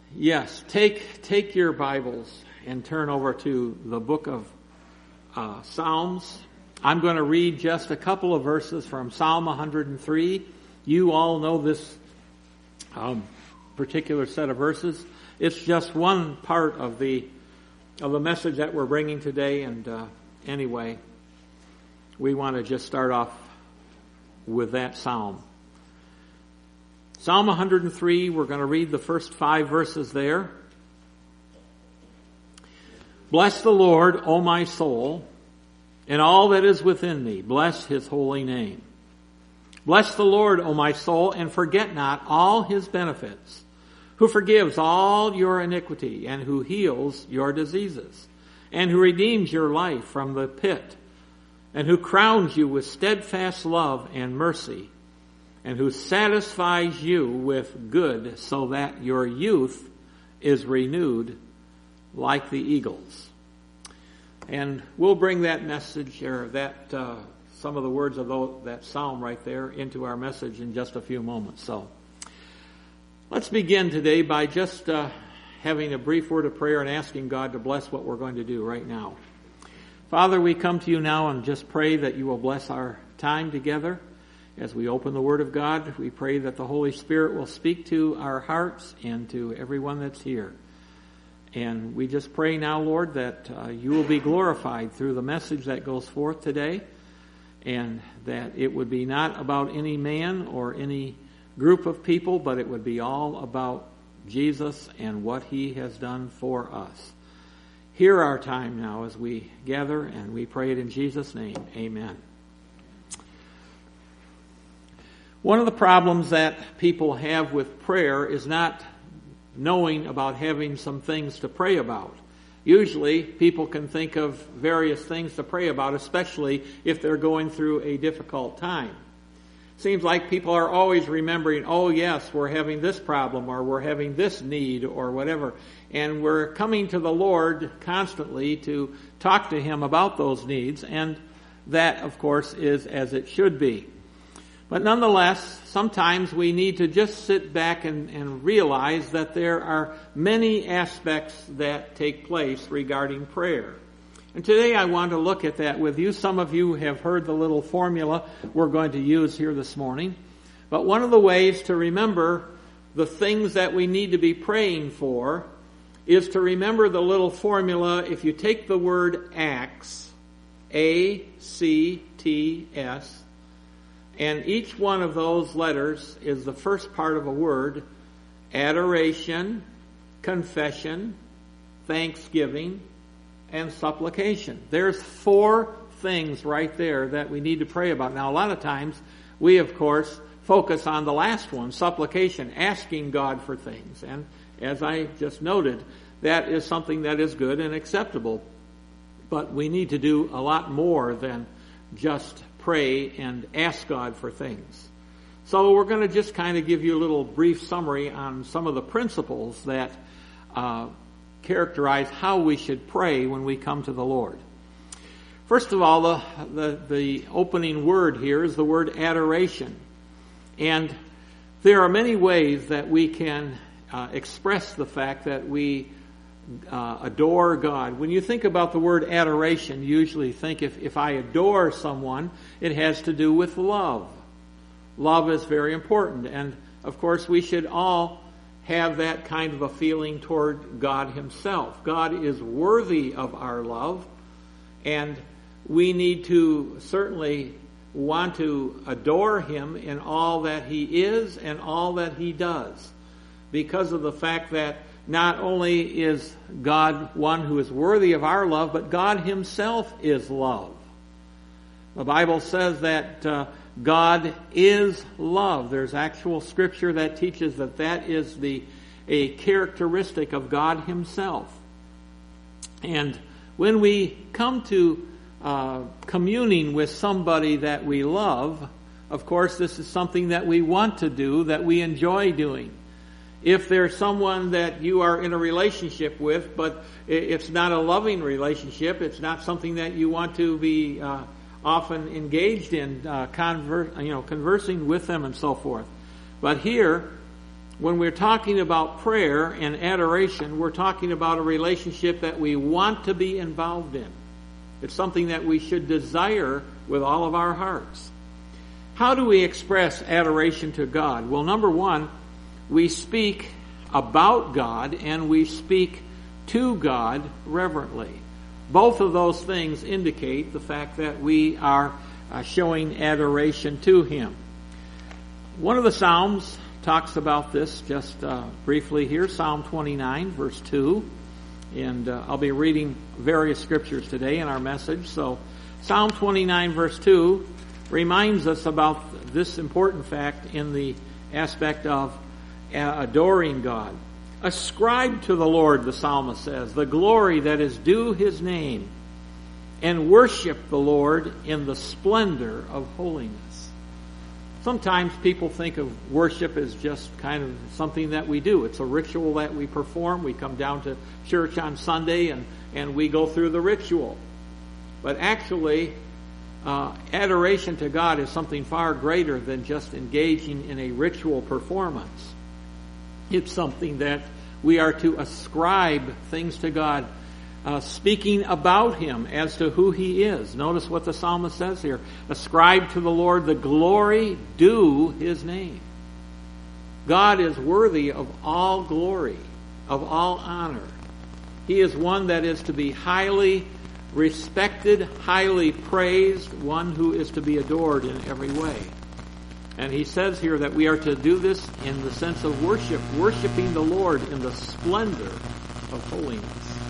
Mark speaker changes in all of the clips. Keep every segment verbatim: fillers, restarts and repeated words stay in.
Speaker 1: Yes, take take your Bibles and turn over to the book of uh, Psalms. I'm going to read just a couple of verses from Psalm one hundred three. You all know this um, particular set of verses. It's just one part of the of the message that we're bringing today. And uh, anyway, we want to just start off with that psalm. Psalm one hundred three, we're going to read the first five verses there. Bless the Lord, O my soul, and all that is within me. Bless his holy name. Bless the Lord, O my soul, and forget not all his benefits, who forgives all your iniquity, and who heals your diseases, and who redeems your life from the pit, and who crowns you with steadfast love and mercy, and who satisfies you with good, so that your youth is renewed like the eagles. And we'll bring that message, or that uh, some of the words of that psalm right there into our message in just a few moments. So let's begin today by just uh, having a brief word of prayer and asking God to bless what we're going to do right now. Father, we come to you now and just pray that you will bless our time together. As we open the Word of God, we pray that the Holy Spirit will speak to our hearts and to everyone that's here. And we just pray now, Lord, that uh, you will be glorified through the message that goes forth today, and that it would be not about any man or any group of people, but it would be all about Jesus and what he has done for us. Hear our time now as we gather, and we pray it in Jesus' name. Amen. One of the problems that people have with prayer is not knowing about having some things to pray about. Usually, people can think of various things to pray about, especially if they're going through a difficult time. Seems like people are always remembering, oh yes, we're having this problem, or we're having this need, or whatever. And we're coming to the Lord constantly to talk to him about those needs, and that, of course, is as it should be. But nonetheless, sometimes we need to just sit back and, and realize that there are many aspects that take place regarding prayer. And today I want to look at that with you. Some of you have heard the little formula we're going to use here this morning. But one of the ways to remember the things that we need to be praying for is to remember the little formula. If you take the word acts, A C T S, and each one of those letters is the first part of a word: adoration, confession, thanksgiving, and supplication. There's four things right there that we need to pray about. Now, a lot of times, we, of course, focus on the last one, supplication, asking God for things. And as I just noted, that is something that is good and acceptable. But we need to do a lot more than just pray and ask God for things. So we're going to just kind of give you a little brief summary on some of the principles that uh, characterize how we should pray when we come to the Lord. First of all, the, the, the opening word here is the word adoration. And there are many ways that we can uh, express the fact that we Uh, adore God. When you think about the word adoration, you usually think if, if I adore someone, it has to do with love. Love is very important. And of course, we should all have that kind of a feeling toward God himself. God is worthy of our love, and we need to certainly want to adore him in all that he is and all that he does, because of the fact that not only is God one who is worthy of our love, but God himself is love. The Bible says that uh, God is love. There's actual scripture that teaches that that is the a characteristic of God himself. And when we come to uh, communing with somebody that we love, of course, this is something that we want to do, that we enjoy doing. If there's someone that you are in a relationship with, but it's not a loving relationship, it's not something that you want to be uh, often engaged in, uh, conver- you know, conversing with them and so forth. But here, when we're talking about prayer and adoration, we're talking about a relationship that we want to be involved in. It's something that we should desire with all of our hearts. How do we express adoration to God? Well, number one, we speak about God and we speak to God reverently. Both of those things indicate the fact that we are uh, showing adoration to Him. One of the Psalms talks about this just uh, briefly here, Psalm twenty-nine, verse two. And uh, I'll be reading various scriptures today in our message. So Psalm twenty-nine, verse two reminds us about this important fact in the aspect of adoring God. Ascribe to the Lord, the psalmist says, the glory that is due His name, and worship the Lord in the splendor of holiness. Sometimes people think of worship as just kind of something that we do. It's a ritual that we perform. We come down to church on Sunday and, and we go through the ritual. But actually, uh, adoration to God is something far greater than just engaging in a ritual performance. It's something that we are to ascribe things to God, uh, speaking about Him as to who He is. Notice what the psalmist says here. Ascribe to the Lord the glory due His name. God is worthy of all glory, of all honor. He is one that is to be highly respected, highly praised, one who is to be adored in every way. And he says here that we are to do this in the sense of worship, worshiping the Lord in the splendor of holiness.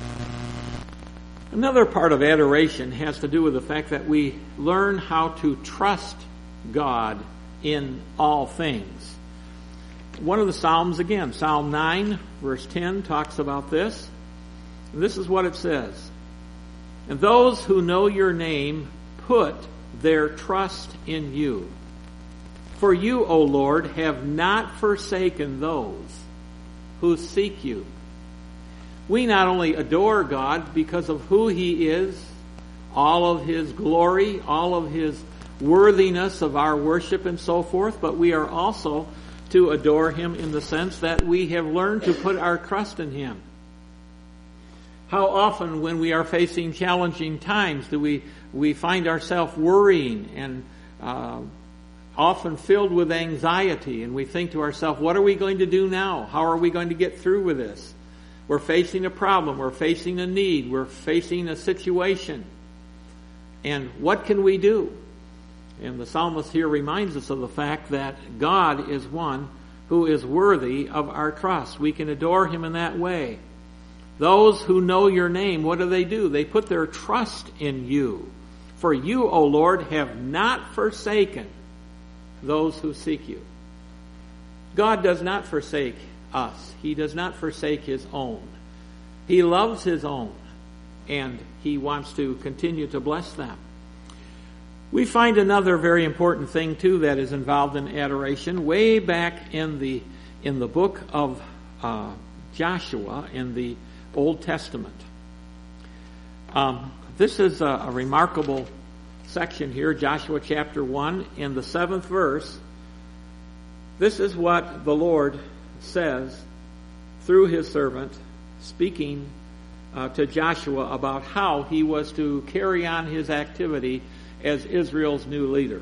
Speaker 1: Another part of adoration has to do with the fact that we learn how to trust God in all things. One of the Psalms, again, Psalm nine, verse ten, talks about this. And this is what it says. And those who know your name put their trust in you. For you, O Lord, have not forsaken those who seek you. We not only adore God because of who He is, all of His glory, all of His worthiness of our worship and so forth, but we are also to adore Him in the sense that we have learned to put our trust in Him. How often when we are facing challenging times do we, we find ourselves worrying and uh, often filled with anxiety, and we think to ourselves, what are we going to do now? How are we going to get through with this? We're facing a problem. We're facing a need. We're facing a situation. And what can we do? And the psalmist here reminds us of the fact that God is one who is worthy of our trust. We can adore Him in that way. Those who know your name, what do they do? They put their trust in you. For you, O Lord, have not forsaken those who seek you. God does not forsake us. He does not forsake His own. He loves His own, and He wants to continue to bless them. We find another very important thing too that is involved in adoration way back in the in the book of uh, Joshua in the Old Testament. Um, this is a, a remarkable section here, Joshua chapter one, in the seventh verse. This is what the Lord says through His servant, speaking uh, to Joshua about how he was to carry on his activity as Israel's new leader.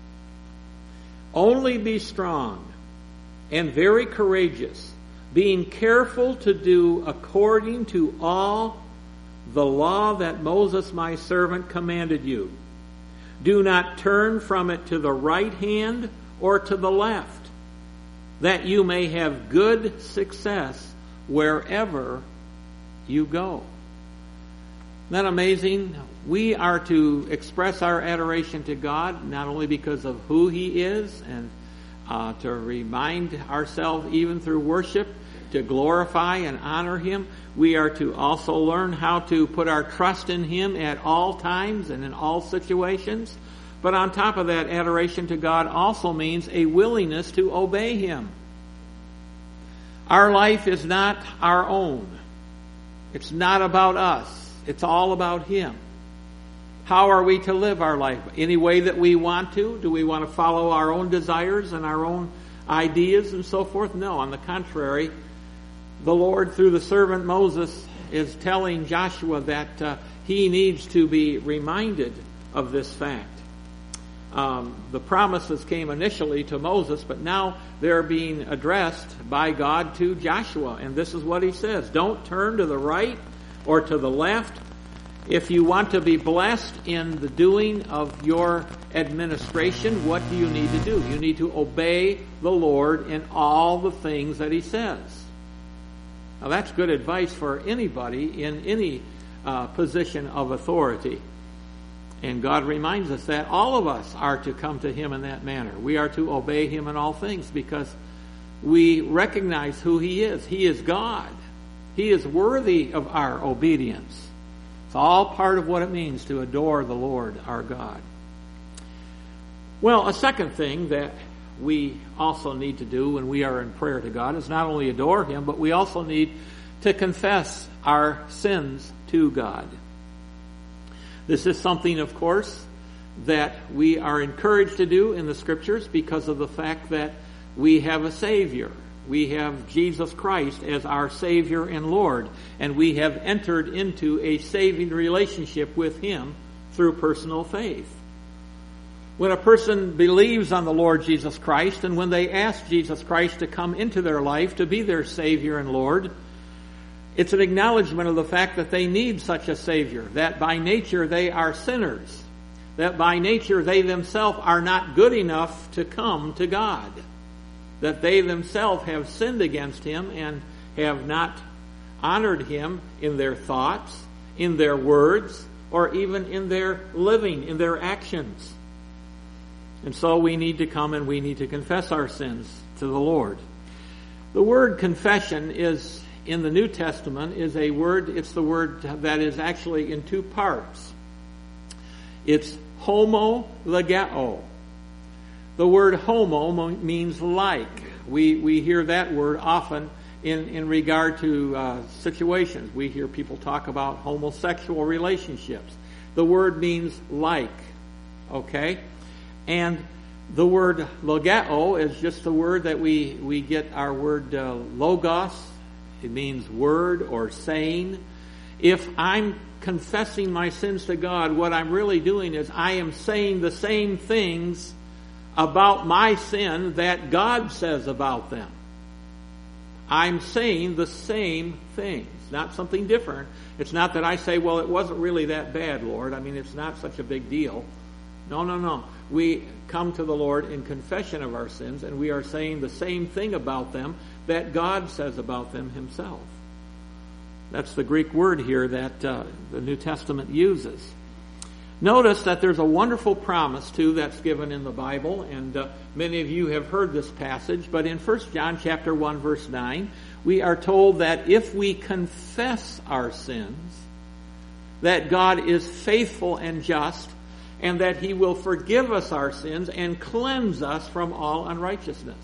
Speaker 1: Only be strong and very courageous, being careful to do according to all the law that Moses my servant commanded you. Do not turn from it to the right hand or to the left, that you may have good success wherever you go. Isn't that amazing? We are to express our adoration to God not only because of who He is and uh, to remind ourselves even through worship to glorify and honor Him. We are to also learn how to put our trust in Him at all times and in all situations. But on top of that, adoration to God also means a willingness to obey Him. Our life is not our own. It's not about us. It's all about Him. How are we to live our life? Any way that we want to? Do we want to follow our own desires and our own ideas and so forth. No, on the contrary, the Lord, through the servant Moses, is telling Joshua that uh, he needs to be reminded of this fact. Um, the promises came initially to Moses, but now they're being addressed by God to Joshua. And this is what he says: don't turn to the right or to the left. If you want to be blessed in the doing of your administration, what do you need to do? You need to obey the Lord in all the things that he says. Now that's good advice for anybody in any uh, position of authority. And God reminds us that all of us are to come to him in that manner. We are to obey him in all things because we recognize who he is. He is God. He is worthy of our obedience. It's all part of what it means to adore the Lord our God. Well, a second thing that we also need to do when we are in prayer to God is not only adore him, but we also need to confess our sins to God. This is something, of course, that we are encouraged to do in the Scriptures because of the fact that we have a Savior. We have Jesus Christ as our Savior and Lord, and we have entered into a saving relationship with him through personal faith. When a person believes on the Lord Jesus Christ, and when they ask Jesus Christ to come into their life to be their Savior and Lord, it's an acknowledgement of the fact that they need such a Savior, that by nature they are sinners, that by nature they themselves are not good enough to come to God, that they themselves have sinned against him and have not honored him in their thoughts, in their words, or even in their living, in their actions. And so we need to come and we need to confess our sins to the Lord. The word confession is, in the New Testament, is a word, it's the word that is actually in two parts. It's homologeo. The word homo means like. We we hear that word often in, in regard to uh, situations. We hear people talk about homosexual relationships. The word means like. Okay? And the word logeo is just the word that we, we get our word uh, logos. It means word or saying. If I'm confessing my sins to God, what I'm really doing is I am saying the same things about my sin that God says about them. I'm saying the same things, not something different. It's not that I say, well, it wasn't really that bad, Lord. I mean, it's not such a big deal. No, no, no. We come to the Lord in confession of our sins, and we are saying the same thing about them that God says about them himself. That's the Greek word here that uh, the New Testament uses. Notice that there's a wonderful promise, too, that's given in the Bible, and uh, many of you have heard this passage, but in First John chapter one, verse nine, we are told that if we confess our sins, that God is faithful and just, and that he will forgive us our sins and cleanse us from all unrighteousness.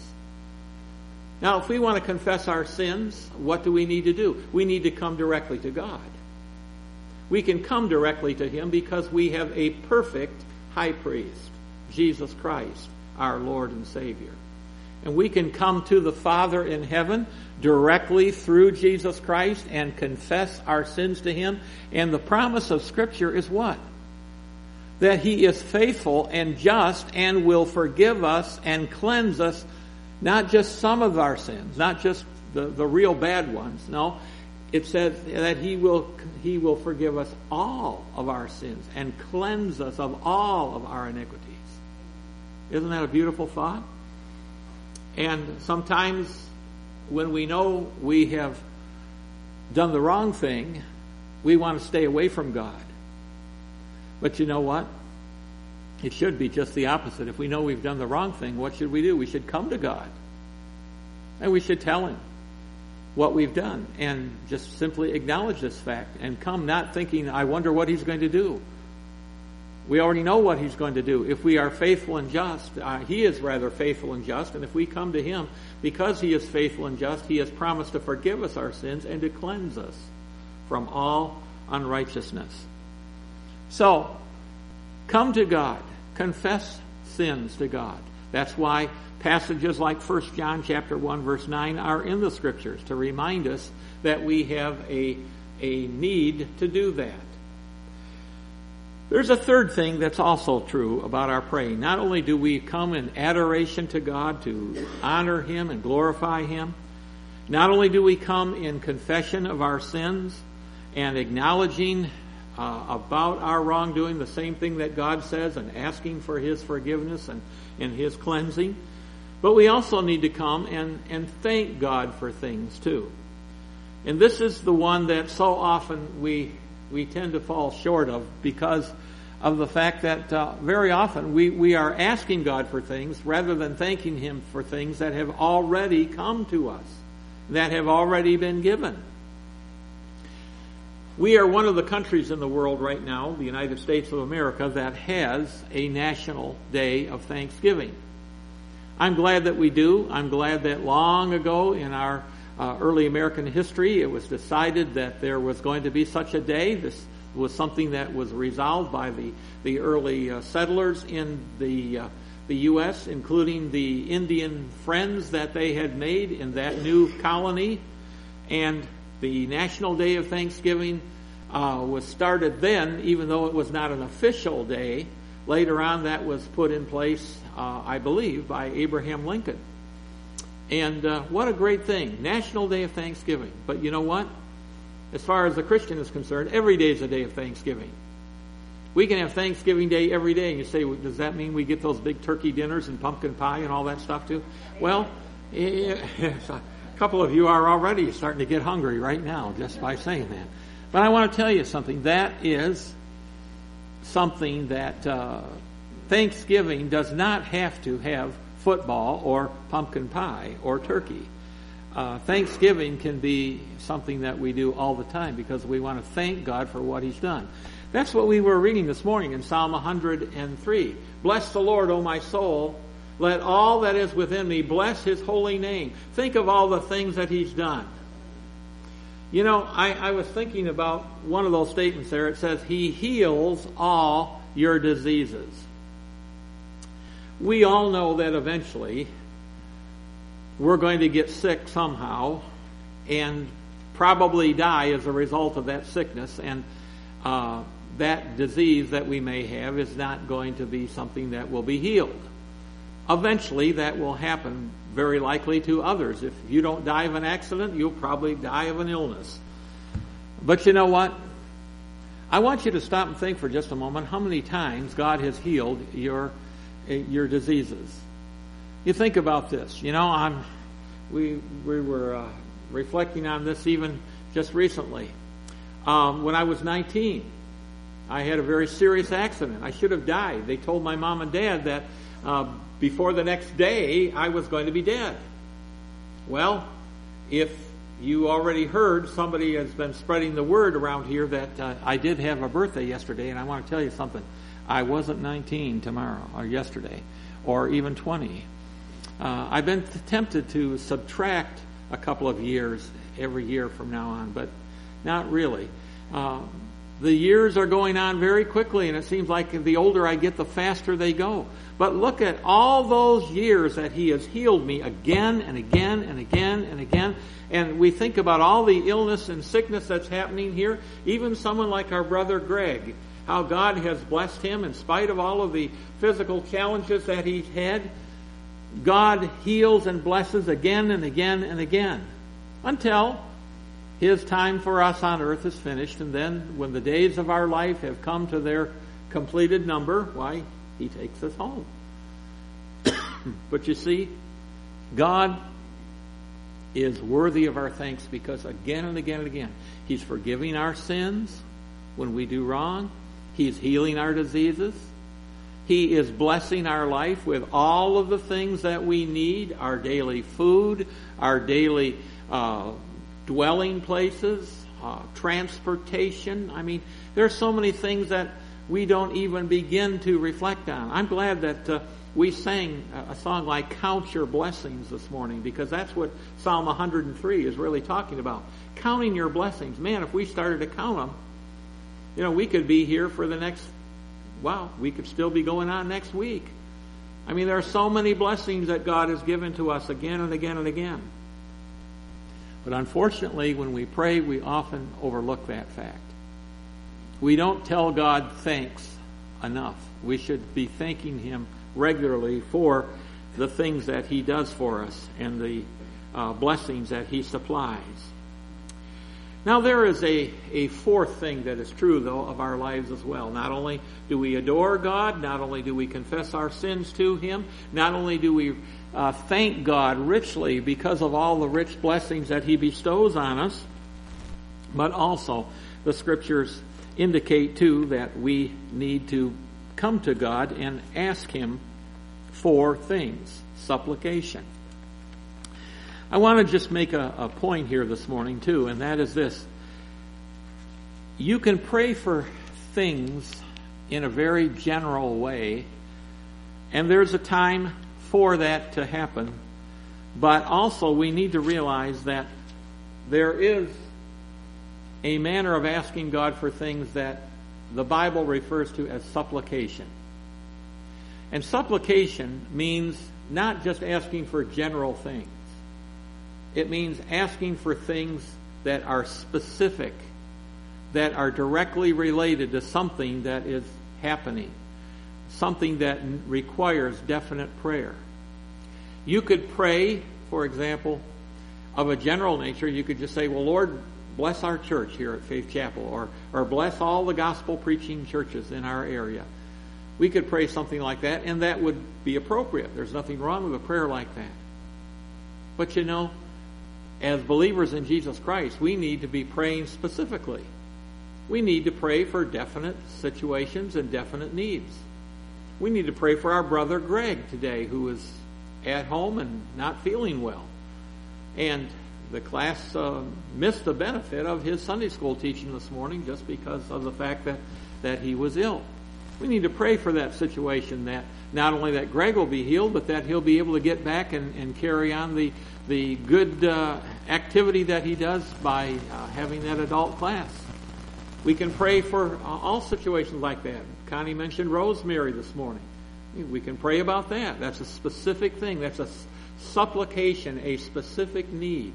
Speaker 1: Now, if we want to confess our sins, what do we need to do? We need to come directly to God. We can come directly to him because we have a perfect high priest, Jesus Christ, our Lord and Savior. And we can come to the Father in heaven directly through Jesus Christ and confess our sins to him. And the promise of Scripture is what? That he is faithful and just and will forgive us and cleanse us, not just some of our sins, not just the, the real bad ones. No, it says that he will he will forgive us all of our sins and cleanse us of all of our iniquities. Isn't that a beautiful thought? And sometimes when we know we have done the wrong thing, we want to stay away from God. But you know what? It should be just the opposite. If we know we've done the wrong thing, what should we do? We should come to God. And we should tell him what we've done and just simply acknowledge this fact and come not thinking, I wonder what he's going to do. We already know what he's going to do. If we are faithful and just, uh, he is rather faithful and just, and if we come to him, because he is faithful and just, he has promised to forgive us our sins and to cleanse us from all unrighteousness. So, come to God. Confess sins to God. That's why passages like First John chapter one verse nine are in the Scriptures, to remind us that we have a, a need to do that. There's a third thing that's also true about our praying. Not only do we come in adoration to God to honor Him and glorify Him, not only do we come in confession of our sins and acknowledging uh, about our wrongdoing, the same thing that God says, and asking for His forgiveness and, and His cleansing, but we also need to come and, and thank God for things too. And this is the one that so often we we tend to fall short of, because of the fact that uh, very often we, we are asking God for things rather than thanking Him for things that have already come to us, that have already been given. We are one of the countries in the world right now, the United States of America, that has a national day of Thanksgiving. I'm glad that we do. I'm glad that long ago in our uh, early American history, it was decided that there was going to be such a day. This was something that was resolved by the, the early uh, settlers in the uh, the U S, including the Indian friends that they had made in that new colony. And the National Day of Thanksgiving uh, was started then, even though it was not an official day. Later on, that was put in place, uh, I believe, by Abraham Lincoln. And uh, what a great thing, National Day of Thanksgiving. But you know what? As far as the Christian is concerned, every day is a day of Thanksgiving. We can have Thanksgiving Day every day, and you say, well, does that mean we get those big turkey dinners and pumpkin pie and all that stuff too? Well, a couple of you are already starting to get hungry right now just by saying that. But I want to tell you something. That is something that uh, Thanksgiving does not have to have football or pumpkin pie or turkey. Uh, Thanksgiving can be something that we do all the time because we want to thank God for what He's done. That's what we were reading this morning in Psalm one hundred three. Bless the Lord, O my soul. Let all that is within me bless His holy name. Think of all the things that He's done. You know, I, I was thinking about one of those statements there. It says, He heals all your diseases. We all know that eventually we're going to get sick somehow and probably die as a result of that sickness. And uh, that disease that we may have is not going to be something that will be healed. Eventually that will happen, very likely to others. If you don't die of an accident, you'll probably die of an illness. But you know what? I want you to stop and think for just a moment how many times God has healed your your diseases. You think about this. You know, I'm we we were uh, reflecting on this even just recently. Um, when I was nineteen, I had a very serious accident. I should have died. They told my mom and dad that uh, before the next day I was going to be dead. Well, if you already heard, somebody has been spreading the word around here that uh, I did have a birthday yesterday, and I want to tell you something. I wasn't nineteen tomorrow or yesterday or even twenty. Uh, I've been tempted to subtract a couple of years every year from now on, but not really. Uh, the years are going on very quickly, and it seems like the older I get, the faster they go. But look at all those years that He has healed me again and again and again and again. And we think about all the illness and sickness that's happening here. Even someone like our brother Greg, how God has blessed him in spite of all of the physical challenges that he's had. God heals and blesses again and again and again until His time for us on earth is finished. And then when the days of our life have come to their completed number, why, He takes us home. But you see, God is worthy of our thanks because again and again and again, He's forgiving our sins when we do wrong. He's healing our diseases. He is blessing our life with all of the things that we need, our daily food, our daily uh, dwelling places, uh, transportation. I mean, there are so many things that we don't even begin to reflect on. I'm glad that uh, we sang a song like Count Your Blessings this morning, because that's what Psalm one hundred three is really talking about. Counting your blessings. Man, if we started to count them, you know, we could be here for the next, wow, we could still be going on next week. I mean, there are so many blessings that God has given to us again and again and again. But unfortunately, when we pray, we often overlook that fact. We don't tell God thanks enough. We should be thanking Him regularly for the things that He does for us and the uh, blessings that He supplies. Now, there is a, a fourth thing that is true, though, of our lives as well. Not only do we adore God, not only do we confess our sins to Him, not only do we uh, thank God richly because of all the rich blessings that He bestows on us, but also the Scriptures indicate, too, that we need to come to God and ask Him for things, supplication. I want to just make a, a point here this morning, too, and that is this. You can pray for things in a very general way, and there's a time for that to happen, but also we need to realize that there is a manner of asking God for things that the Bible refers to as supplication. And supplication means not just asking for general things. It means asking for things that are specific, that are directly related to something that is happening, something that requires definite prayer. You could pray, for example, of a general nature. You could just say, well, Lord, bless our church here at Faith Chapel, or, or bless all the gospel preaching churches in our area. We could pray something like that, and that would be appropriate. There's nothing wrong with a prayer like that. But you know, as believers in Jesus Christ, we need to be praying specifically. We need to pray for definite situations and definite needs. We need to pray for our brother Greg today, who is at home and not feeling well. And the class uh, missed the benefit of his Sunday school teaching this morning just because of the fact that, that he was ill. We need to pray for that situation, that not only that Greg will be healed, but that he'll be able to get back and, and carry on the the good uh, activity that he does by uh, having that adult class. We can pray for uh, all situations like that. Connie mentioned Rosemary this morning. We can pray about that. That's a specific thing. That's a supplication, a specific need.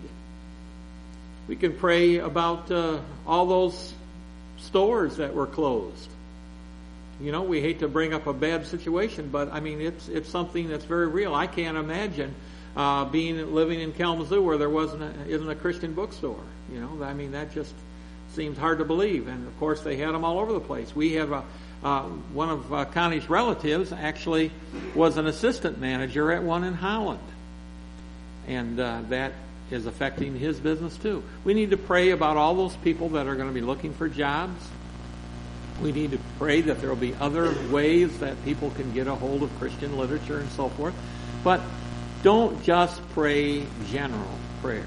Speaker 1: We can pray about uh, all those stores that were closed. You know, we hate to bring up a bad situation, but I mean, it's it's something that's very real. I can't imagine uh, being living in Kalamazoo where there wasn't a, isn't a Christian bookstore. You know, I mean, that just seems hard to believe. And of course, they had them all over the place. We have a uh, one of uh, Connie's relatives actually was an assistant manager at one in Holland, and uh, that is affecting his business too. We need to pray about all those people that are going to be looking for jobs. We need to pray that there will be other ways that people can get a hold of Christian literature and so forth. But don't just pray general prayers.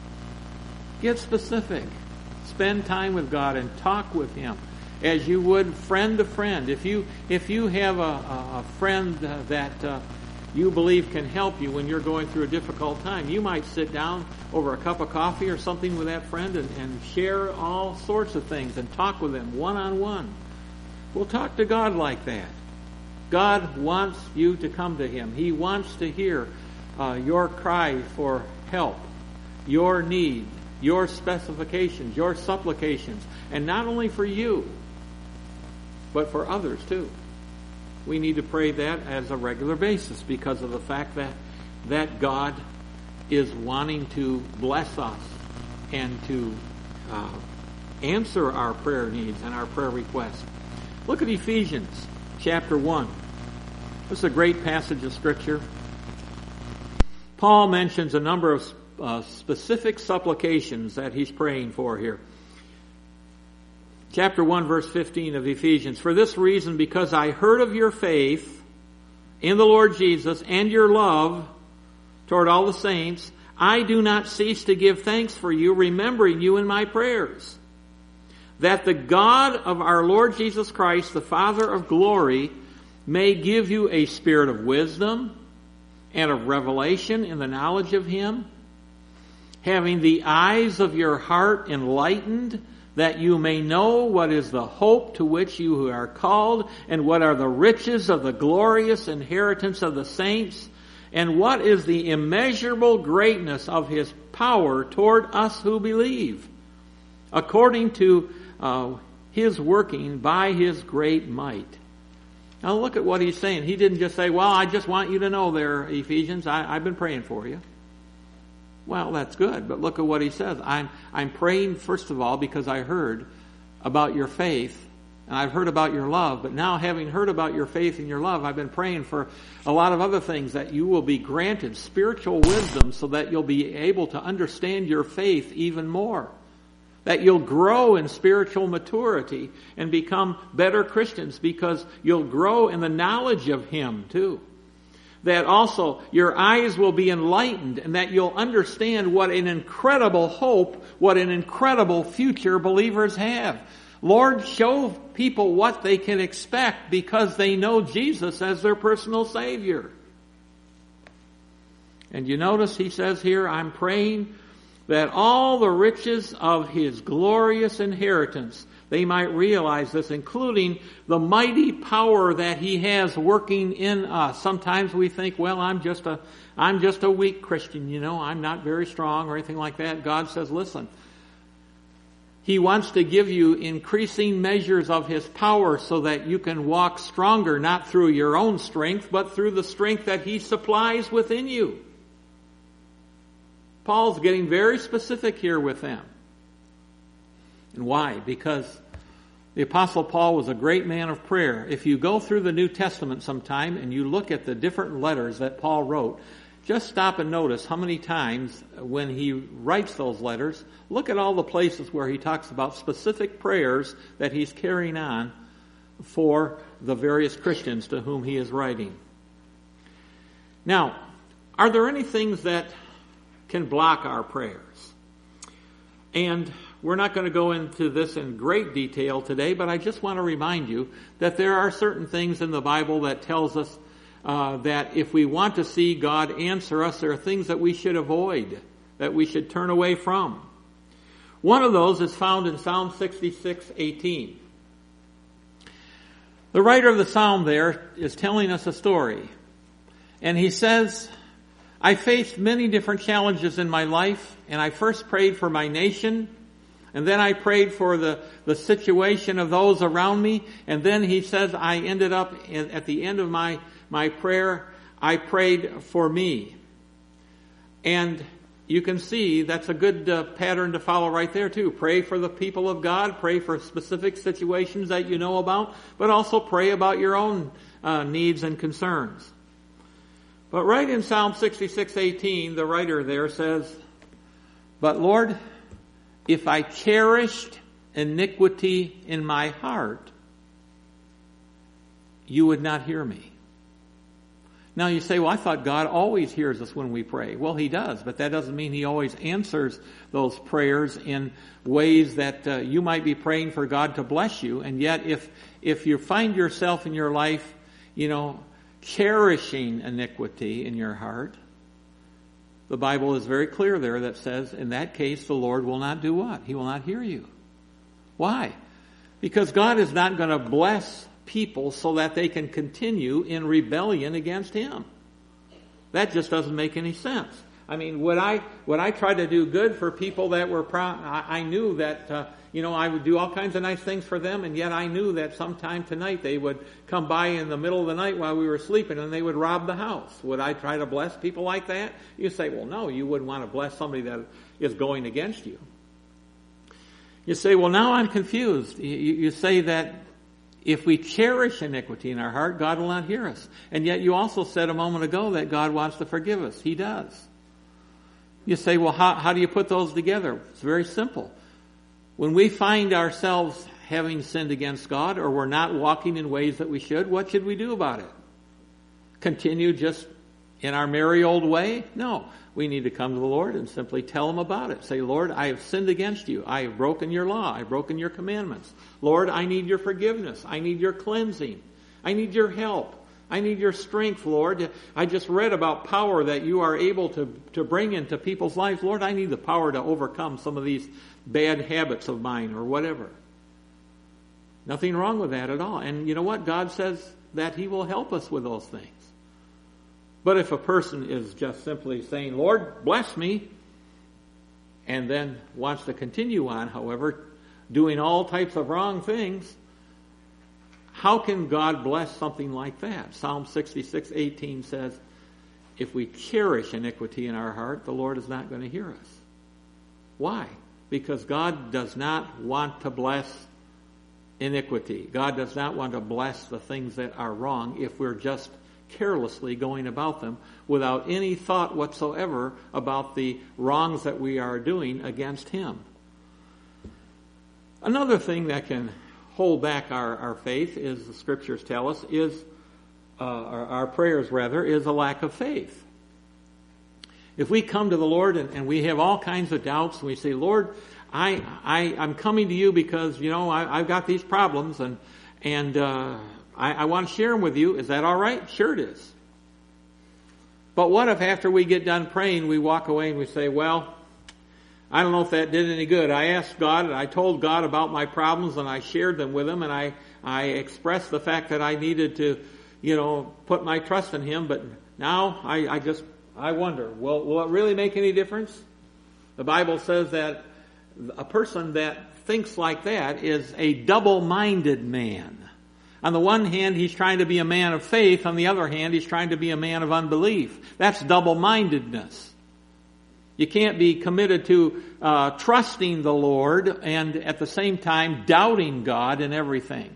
Speaker 1: Get specific. Spend time with God and talk with Him as you would friend to friend. If you if you have a, a friend that uh, you believe can help you when you're going through a difficult time, you might sit down over a cup of coffee or something with that friend and, and share all sorts of things and talk with them one-on-one. We'll talk to God like that. God wants you to come to Him. He wants to hear uh, your cry for help, your need, your specifications, your supplications, and not only for you, but for others too. We need to pray that as a regular basis because of the fact that that God is wanting to bless us and to uh, answer our prayer needs and our prayer requests. Look at Ephesians chapter one. This is a great passage of Scripture. Paul mentions a number of uh, specific supplications that he's praying for here. Chapter one, verse fifteen of Ephesians. For this reason, because I heard of your faith in the Lord Jesus and your love toward all the saints, I do not cease to give thanks for you, remembering you in my prayers, that the God of our Lord Jesus Christ, the Father of glory, may give you a spirit of wisdom and of revelation in the knowledge of Him, having the eyes of your heart enlightened, that you may know what is the hope to which you are called, and what are the riches of the glorious inheritance of the saints, and what is the immeasurable greatness of his power toward us who believe, according to uh, his working by his great might. Now look at what he's saying. He didn't just say, well, I just want you to know there, Ephesians, I, I've been praying for you. Well, that's good, but look at what he says. I'm, I'm praying, first of all, because I heard about your faith, and I've heard about your love, but now having heard about your faith and your love, I've been praying for a lot of other things, that you will be granted spiritual wisdom so that you'll be able to understand your faith even more. That you'll grow in spiritual maturity and become better Christians because you'll grow in the knowledge of him too. That also your eyes will be enlightened and that you'll understand what an incredible hope, what an incredible future believers have. Lord, show people what they can expect because they know Jesus as their personal Savior. And you notice he says here, I'm praying that all the riches of his glorious inheritance, they might realize this, including the mighty power that he has working in us. Sometimes we think, well, I'm just a, I'm just a weak Christian, you know, I'm not very strong or anything like that. God says, listen, he wants to give you increasing measures of his power so that you can walk stronger, not through your own strength, but through the strength that he supplies within you. Paul's getting very specific here with them. And why? Because the Apostle Paul was a great man of prayer. If you go through the New Testament sometime and you look at the different letters that Paul wrote, just stop and notice how many times when he writes those letters, look at all the places where he talks about specific prayers that he's carrying on for the various Christians to whom he is writing. Now, are there any things that can block our prayers? And we're not going to go into this in great detail today, but I just want to remind you that there are certain things in the Bible that tells us uh, that if we want to see God answer us, there are things that we should avoid, that we should turn away from. One of those is found in Psalm sixty-six eighteen. The writer of the psalm there is telling us a story. And he says, I faced many different challenges in my life, and I first prayed for my nation, and then I prayed for the, the situation of those around me, and then he says I ended up in, at the end of my, my prayer, I prayed for me. And you can see that's a good uh, pattern to follow right there too. Pray for the people of God, pray for specific situations that you know about, but also pray about your own uh, needs and concerns. But right in Psalm sixty-six eighteen, the writer there says, but Lord, if I cherished iniquity in my heart, you would not hear me. Now you say, well, I thought God always hears us when we pray. Well, he does, but that doesn't mean he always answers those prayers in ways that uh, you might be praying for God to bless you. And yet if, if you find yourself in your life, you know, cherishing iniquity in your heart, the Bible is very clear there that says, in that case, the Lord will not do what? He will not hear you. Why? Because God is not going to bless people so that they can continue in rebellion against him. That just doesn't make any sense. I mean, would I would I try to do good for people that were pro- I, I knew that uh, you know I would do all kinds of nice things for them, and yet I knew that sometime tonight they would come by in the middle of the night while we were sleeping and they would rob the house. Would I try to bless people like that? You say, well, no, you wouldn't want to bless somebody that is going against you. You say, well, now I'm confused. You, you say that if we cherish iniquity in our heart, God will not hear us. And yet you also said a moment ago that God wants to forgive us. He does. You say, well, how, how do you put those together? It's very simple. When we find ourselves having sinned against God, or we're not walking in ways that we should, what should we do about it? Continue just in our merry old way? No. We need to come to the Lord and simply tell him about it. Say, Lord, I have sinned against you. I have broken your law. I have broken your commandments. Lord, I need your forgiveness. I need your cleansing. I need your help. I need your strength, Lord. I just read about power that you are able to, to bring into people's lives. Lord, I need the power to overcome some of these bad habits of mine or whatever. Nothing wrong with that at all. And you know what? God says that He will help us with those things. But if a person is just simply saying, Lord, bless me, and then wants to continue on, however, doing all types of wrong things, how can God bless something like that? Psalm sixty-six eighteen says, if we cherish iniquity in our heart, the Lord is not going to hear us. Why? Because God does not want to bless iniquity. God does not want to bless the things that are wrong if we're just carelessly going about them without any thought whatsoever about the wrongs that we are doing against Him. Another thing that can hold back our, our faith, is the Scriptures tell us, is uh, our, our prayers rather, is a lack of faith. If we come to the Lord and, and we have all kinds of doubts and we say, Lord, I, I, I'm coming to you because, you know, I, I've got these problems and, and uh, I, I want to share them with you. Is that all right? Sure it is. But what if after we get done praying, we walk away and we say, well, I don't know if that did any good. I asked God and I told God about my problems and I shared them with Him and I, I expressed the fact that I needed to, you know, put my trust in Him. But now I, I just, I wonder, will, will it really make any difference? The Bible says that a person that thinks like that is a double-minded man. On the one hand, he's trying to be a man of faith. On the other hand, he's trying to be a man of unbelief. That's double-mindedness. You can't be committed to uh, trusting the Lord and at the same time doubting God in everything.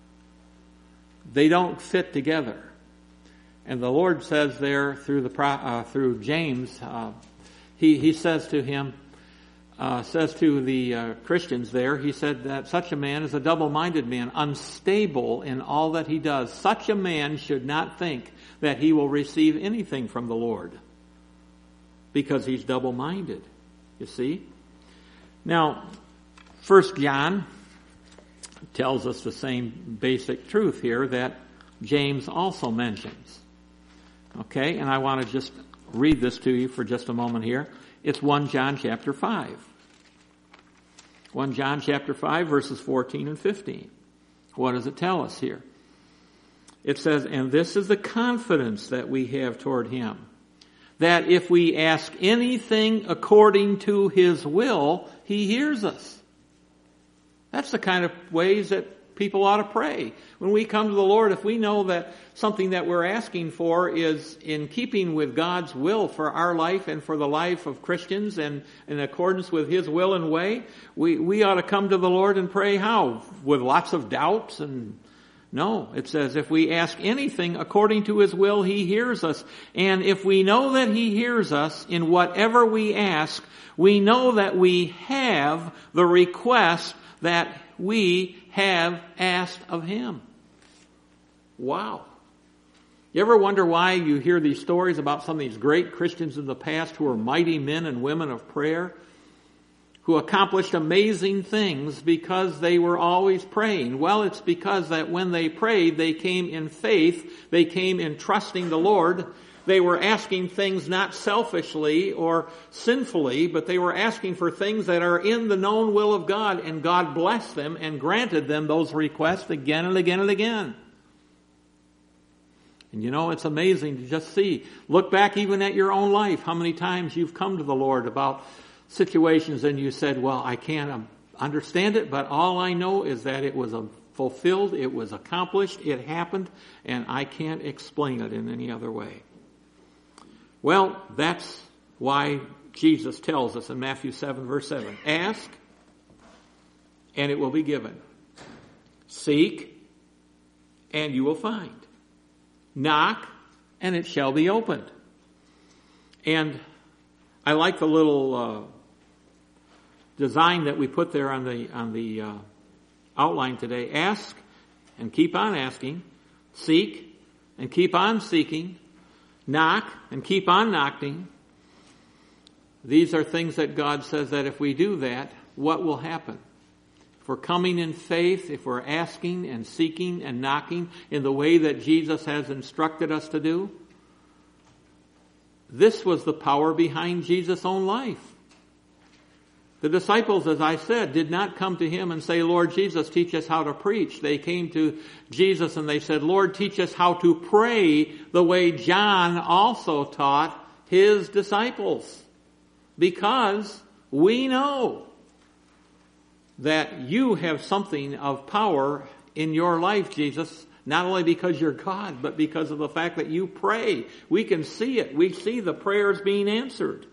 Speaker 1: They don't fit together. And the Lord says there through the uh, through James, uh, he he says to him, uh, says to the uh, Christians there, he said that such a man is a double-minded man, unstable in all that he does. Such a man should not think that he will receive anything from the Lord, because he's double-minded, you see. Now, First John tells us the same basic truth here that James also mentions. Okay, and I want to just read this to you for just a moment here. It's First John chapter five. First John chapter five, verses fourteen and fifteen. What does it tell us here? It says, and this is the confidence that we have toward Him, that if we ask anything according to His will, He hears us. That's the kind of ways that people ought to pray. When we come to the Lord, if we know that something that we're asking for is in keeping with God's will for our life and for the life of Christians and in accordance with His will and way, we, we ought to come to the Lord and pray how? With lots of doubts and no, it says if we ask anything according to His will, He hears us. And if we know that He hears us in whatever we ask, we know that we have the request that we have asked of Him. Wow. You ever wonder why you hear these stories about some of these great Christians in the past who are mighty men and women of prayer, who accomplished amazing things because they were always praying? Well, it's because that when they prayed, they came in faith, they came in trusting the Lord. They were asking things not selfishly or sinfully, but they were asking for things that are in the known will of God, and God blessed them and granted them those requests again and again and again. And you know, it's amazing to just see. Look back even at your own life, how many times you've come to the Lord about situations and you said, well, I can't understand it, but all I know is that it was fulfilled, it was accomplished, it happened, and I can't explain it in any other way. Well, that's why Jesus tells us in Matthew seven, verse seven, ask, and it will be given. Seek, and you will find. Knock, and it shall be opened. And I like the little uh, design that we put there on the on the uh, outline today. Ask, and keep on asking. Seek, and keep on seeking. Knock, and keep on knocking. These are things that God says that if we do that, what will happen? if we're coming in faith, if we're asking and seeking and knocking in the way that Jesus has instructed us to do, this was the power behind Jesus' own life. The disciples, as I said, did not come to him and say, Lord Jesus, teach us how to preach. They came to Jesus and they said, Lord, teach us how to pray the way John also taught his disciples. Because we know that you have something of power in your life, Jesus, not only because you're God, but because of the fact that you pray. We can see it. We see the prayers being answered.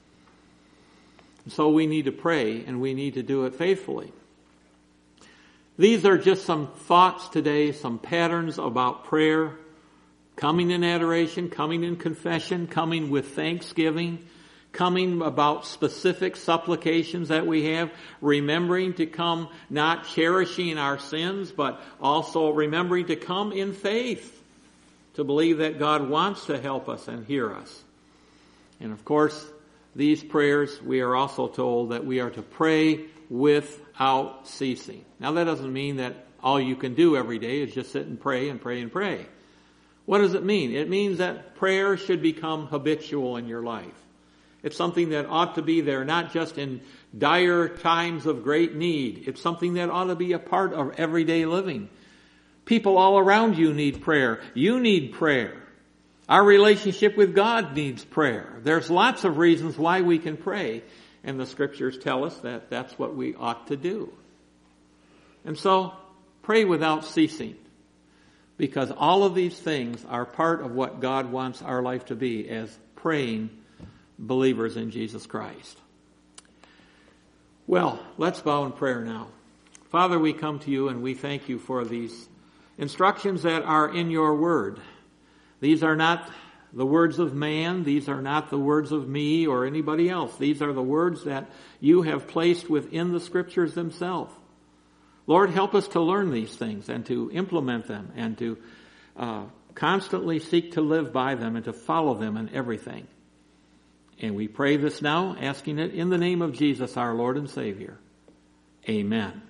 Speaker 1: So we need to pray, and we need to do it faithfully. These are just some thoughts today, some patterns about prayer, coming in adoration, coming in confession, coming with thanksgiving, coming about specific supplications that we have, remembering to come not cherishing our sins, but also remembering to come in faith, to believe that God wants to help us and hear us. And of course, these prayers, we are also told that we are to pray without ceasing. Now that doesn't mean that all you can do every day is just sit and pray and pray and pray. What does it mean? It means that prayer should become habitual in your life. It's something that ought to be there, not just in dire times of great need. It's something that ought to be a part of everyday living. People all around you need prayer. You need prayer. Our relationship with God needs prayer. There's lots of reasons why we can pray, and the Scriptures tell us that that's what we ought to do. And so, pray without ceasing, because all of these things are part of what God wants our life to be as praying believers in Jesus Christ. Well, let's bow in prayer now. Father, we come to you and we thank you for these instructions that are in your word. These are not the words of man. These are not the words of me or anybody else. These are the words that you have placed within the Scriptures themselves. Lord, help us to learn these things and to implement them and to uh, constantly seek to live by them and to follow them in everything. And we pray this now, asking it in the name of Jesus, our Lord and Savior. Amen.